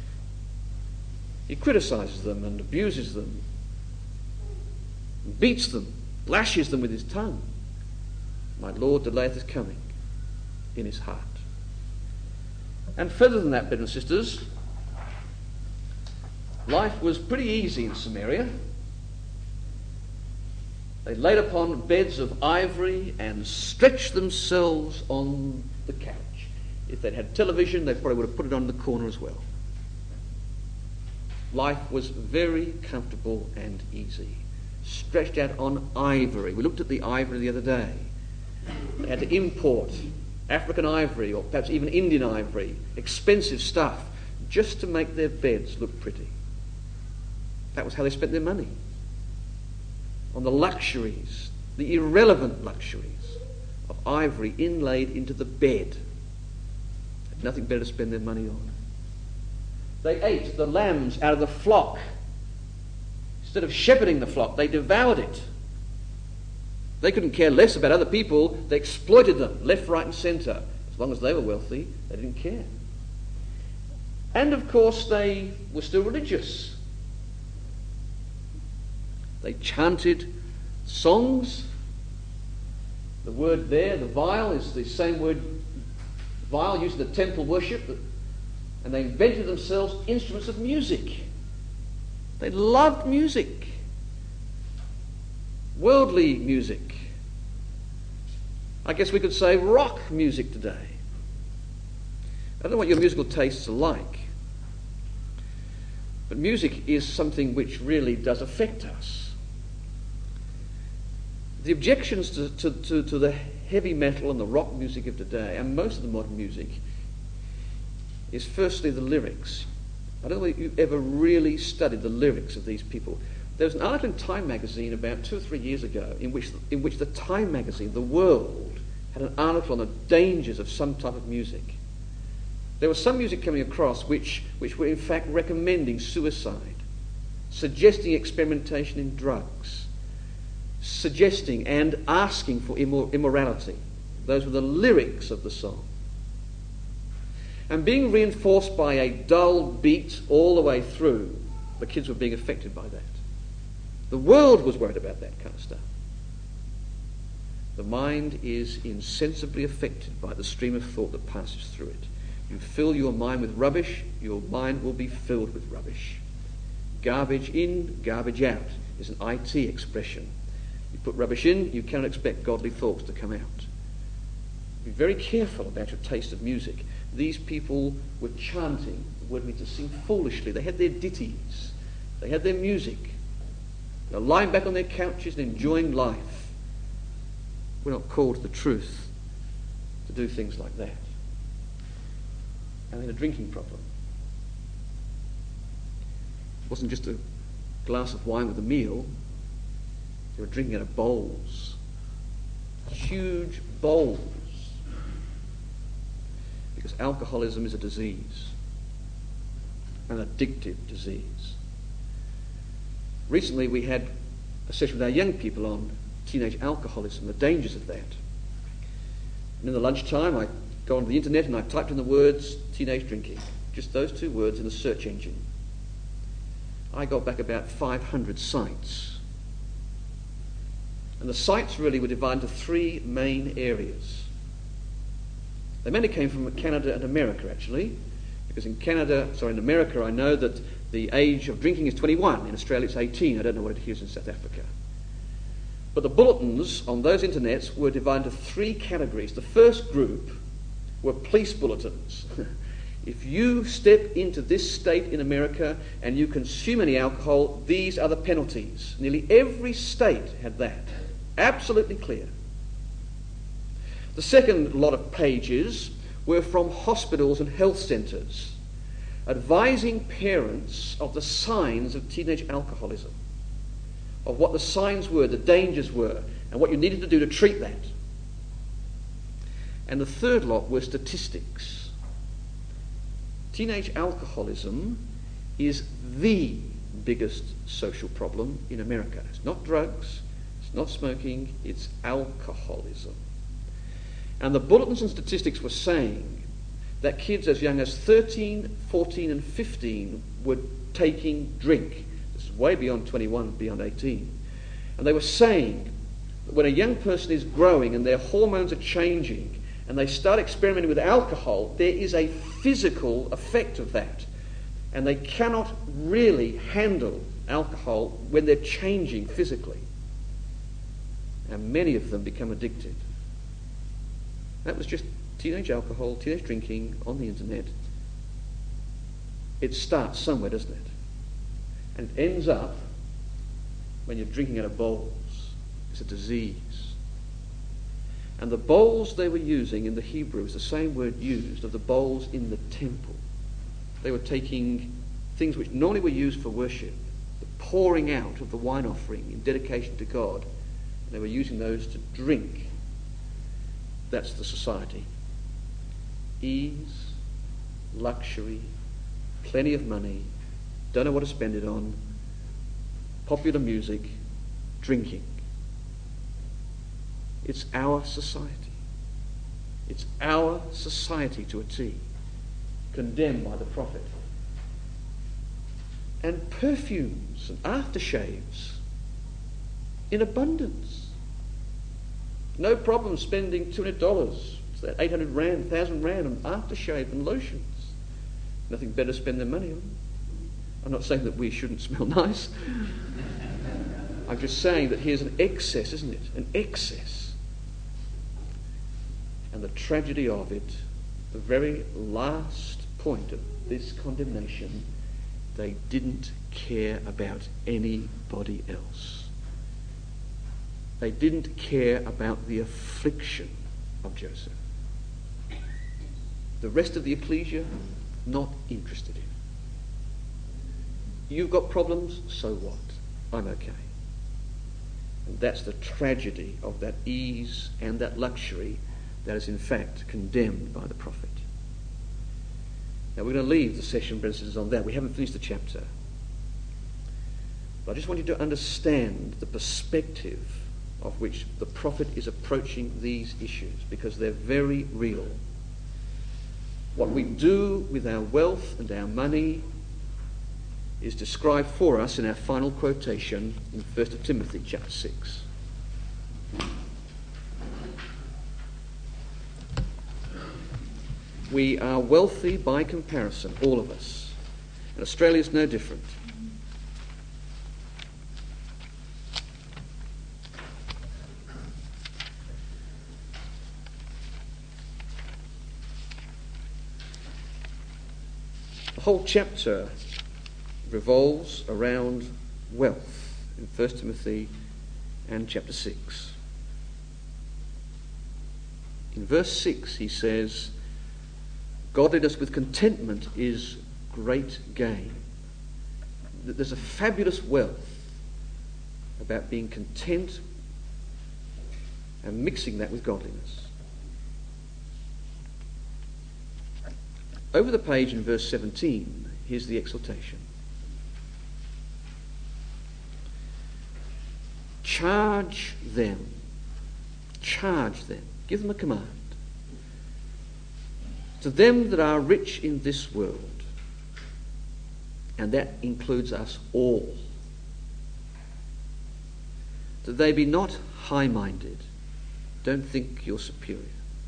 Speaker 1: He criticizes them and abuses them, beats them, lashes them with his tongue. My Lord delayeth his coming in his heart. And further than that, brothers and sisters, life was pretty easy in Samaria. They laid upon beds of ivory and stretched themselves on the couch. If they'd had television, they probably would have put it on the corner as well. Life was very comfortable and easy, stretched out on ivory. We looked at the ivory the other day. They had to import African ivory or perhaps even Indian ivory, expensive stuff, just to make their beds look pretty. That was how they spent their money. On the luxuries, the irrelevant luxuries of ivory inlaid into the bed. They had nothing better to spend their money on. They ate the lambs out of the flock. Instead of shepherding the flock, they devoured it. They couldn't care less about other people. They exploited them left, right and centre. As long as they were wealthy, they didn't care. And of course, they were still religious. They chanted songs. The word there, the viol, is the same word, viol, used in the temple worship. And they invented themselves instruments of music. They loved music. Worldly music. I guess we could say rock music today. I don't know what your musical tastes are like. But music is something which really does affect us. The objections to, to, to, to the heavy metal and the rock music of today, and most of the modern music, is firstly the lyrics. I don't know if you've ever really studied the lyrics of these people. There was an article in Time magazine about two or three years ago in which, in which the Time magazine, the World, had an article on the dangers of some type of music. There was some music coming across which, which were in fact recommending suicide, suggesting experimentation in drugs, suggesting and asking for immor- immorality. Those were the lyrics of the song. And being reinforced by a dull beat all the way through, the kids were being affected by that. The world was worried about that kind of stuff. The mind is insensibly affected by the stream of thought that passes through it. You fill your mind with rubbish, your mind will be filled with rubbish. Garbage in, garbage out is an I T expression. You put rubbish in, you cannot expect godly thoughts to come out. Be very careful about your taste of music. These people were chanting. The word means to sing foolishly. They had their ditties. They had their music. They were lying back on their couches and enjoying life. We're not called to the truth to do things like that. and they had a drinking problem. It wasn't just a glass of wine with a meal. They were drinking out of bowls. Huge bowls. Because alcoholism is a disease. An addictive disease. Recently we had a session with our young people on teenage alcoholism, the dangers of that. And in the lunchtime I go onto the internet and I typed in the words teenage drinking. Just those two words in the search engine. I got back about five hundred sites. And the sites really were divided into three main areas. They mainly came from Canada and America, actually, because in Canada, sorry, in America, I know that the age of drinking is twenty-one. In Australia, it's eighteen. I don't know what it is in South Africa. But the bulletins on those internets were divided into three categories. The first group were police bulletins. If you step into this state in America and you consume any alcohol, these are the penalties. Nearly every state had that. Absolutely clear. The second lot of pages were from hospitals and health centres, advising parents of the signs of teenage alcoholism, of what the signs were, the dangers were, and what you needed to do to treat that. And the third lot were statistics. Teenage alcoholism is the biggest social problem in America. It's not drugs, it's not smoking, it's alcoholism. And the bulletins and statistics were saying that kids as young as thirteen, fourteen and fifteen were taking drink. This is way beyond twenty-one, beyond eighteen. And they were saying that when a young person is growing and their hormones are changing and they start experimenting with alcohol, there is a physical effect of that. And they cannot really handle alcohol when they're changing physically. And many of them become addicted. That was just teenage alcohol, teenage drinking on the internet. It starts somewhere, doesn't it? And it ends up when you're drinking out of bowls. It's a disease. And the bowls they were using in the Hebrew is the same word used of the bowls in the temple. They were taking things which normally were used for worship, the pouring out of the wine offering in dedication to God, and they were using those to drink. That's the society. Ease, luxury, plenty of money, don't know what to spend it on, popular music, drinking. It's our society. It's our society to a T, condemned by the prophet. And perfumes and aftershaves in abundance. No problem spending two hundred dollars, it's that eight hundred rand, one thousand rand on aftershave and lotions. Nothing better to spend their money on. I'm not saying that we shouldn't smell nice. I'm just saying that here's an excess, isn't it? An excess. And the tragedy of it, the very last point of this condemnation, they didn't care about anybody else. They didn't care about the affliction of Joseph. The rest of the ecclesia, not interested in. You've got problems, so what? I'm okay. And that's the tragedy of that ease and that luxury that is in fact condemned by the prophet. Now we're going to leave the session, brothers and sisters, on that. We haven't finished the chapter. But I just want you to understand the perspective of which the prophet is approaching these issues, because they're very real. What we do with our wealth and our money is described for us in our final quotation in First Timothy chapter six. We are wealthy by comparison, all of us. And Australia's no different. The whole chapter revolves around wealth in First Timothy and chapter six. In verse six he says, Godliness with contentment is great gain. There's a fabulous wealth about being content and mixing that with godliness. Over the page in verse seventeen, here's the exhortation. Charge them. Charge them. Give them a command. To them that are rich in this world, and that includes us all, that they be not high-minded, don't think you're superior,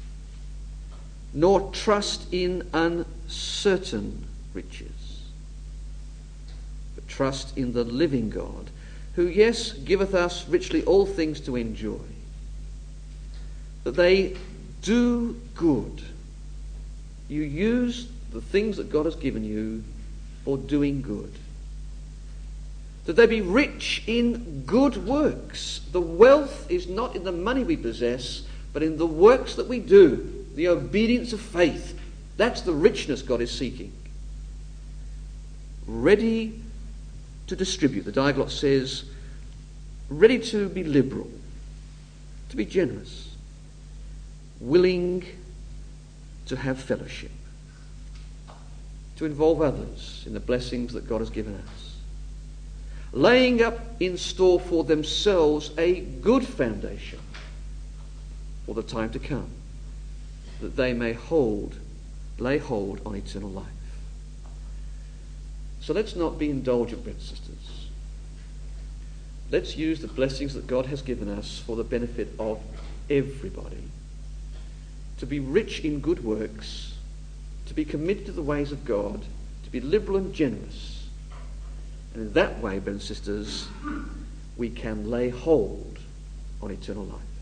Speaker 1: nor trust in uncertain riches, but trust in the living God, who, yes, giveth us richly all things to enjoy, that they do good. You use the things that God has given you for doing good. That they be rich in good works. The wealth is not in the money we possess, but in the works that we do, the obedience of faith. That's the richness God is seeking. Ready to distribute. The Diaglott says, ready to be liberal, to be generous, willing to have fellowship, to involve others in the blessings that God has given us, laying up in store for themselves a good foundation for the time to come, that they may hold, lay hold on eternal life. So let's not be indulgent, brothers and sisters. Let's use the blessings that God has given us for the benefit of everybody, to be rich in good works, to be committed to the ways of God, to be liberal and generous. And in that way, brothers and sisters, we can lay hold on eternal life.